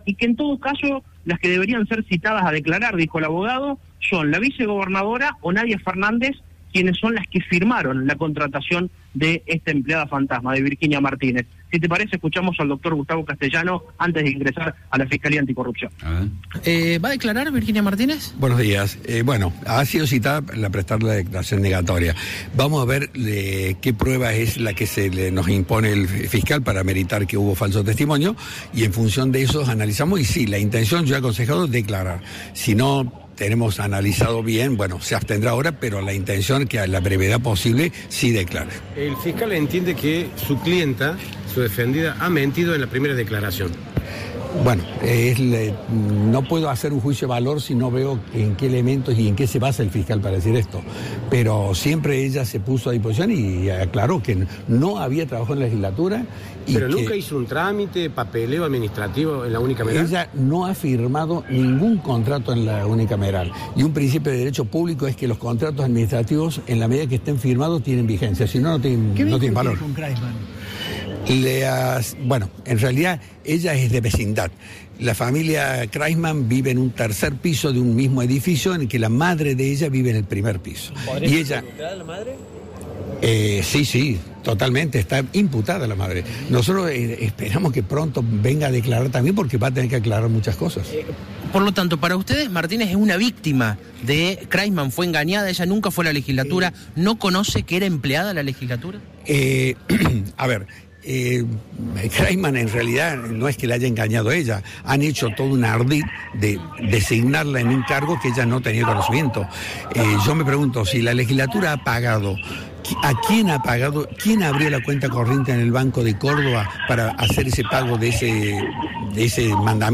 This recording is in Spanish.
y que en todo caso las que deberían ser citadas a declarar, dijo el abogado, son la vicegobernadora o Nadia Fernández, quienes son las que firmaron la contratación de esta empleada fantasma, de Virginia Martínez. Si te parece, escuchamos al doctor Gustavo Castellano antes de ingresar a la Fiscalía Anticorrupción. ¿Va a declarar Virginia Martínez? Buenos días. Bueno, ha sido citada para prestar la declaración negatoria. Vamos a ver qué prueba es la que nos impone el fiscal para meritar que hubo falso testimonio, y en función de eso analizamos, y sí, la intención, yo he aconsejado declarar. Si no tenemos analizado bien, bueno, se abstendrá ahora, pero la intención que a la brevedad posible sí declare. El fiscal entiende que su clienta, su defendida, ha mentido en la primera declaración. Bueno, no puedo hacer un juicio de valor si no veo en qué elementos y en qué se basa el fiscal para decir esto. Pero siempre ella se puso a disposición y aclaró que no había trabajado en la legislatura. Pero nunca hizo un trámite, papeleo administrativo en la unicameral. Ella no ha firmado ningún contrato en la unicameral. Y un principio de derecho público es que los contratos administrativos, en la medida que estén firmados, tienen vigencia. Si no, no tienen valor. Con Kreisman? Bueno, en realidad ella es de vecindad. La familia Kreisman vive en un tercer piso de un mismo edificio en el que la madre de ella vive en el primer piso. ¿Podría estar imputada la madre? Sí, totalmente, está imputada la madre. Nosotros esperamos que pronto venga a declarar también, porque va a tener que aclarar muchas cosas. Por lo tanto, para ustedes, Martínez es una víctima de Kreisman, fue engañada, ella nunca fue a la legislatura, ¿no conoce que era empleada de la legislatura? A ver, Kreisman en realidad no es que la haya engañado a ella, han hecho todo un ardid de designarla en un cargo que ella no tenía conocimiento. Yo me pregunto, si la legislatura ha pagado, ¿a quién ha pagado? ¿Quién abrió la cuenta corriente en el Banco de Córdoba para hacer ese pago de ese mandamiento?